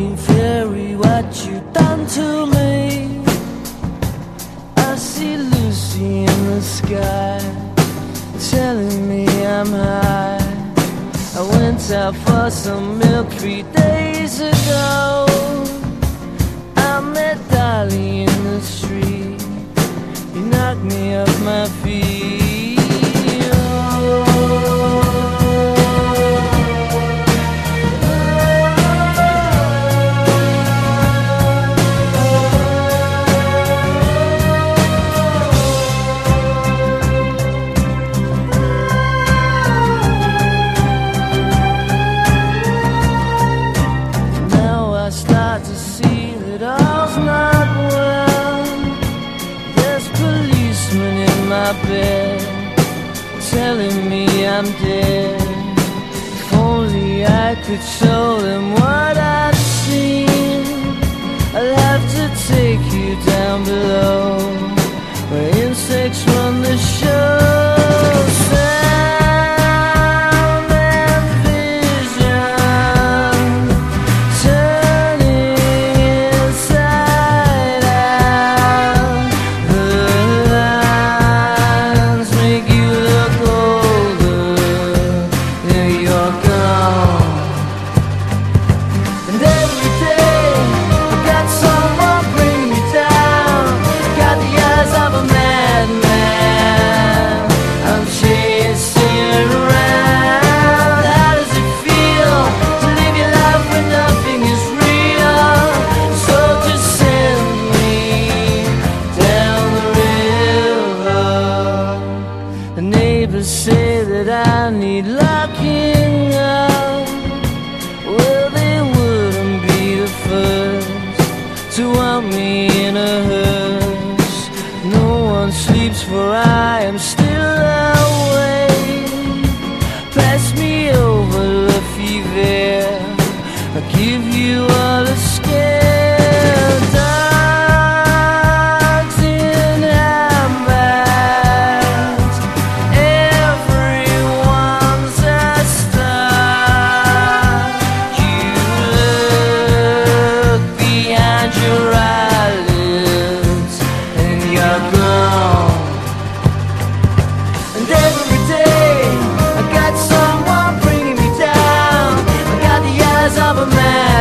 Green fairy, what you done to me? I see Lucy in the sky, telling me I'm high. I went out for some milk 3 days ago. I met Dolly in the street. You knocked me off my feet. Start to see that all's not well. There's policemen in my bed telling me I'm dead. If only I could show them what I've seen. I'll have to take you down below, where insects run the show. Neighbors say that I need locking up. Well, they wouldn't be the first to want me in a hearse. No one sleeps, for I am still awake. Pass me over Lefevre, I'll give you all a scare. Of a man.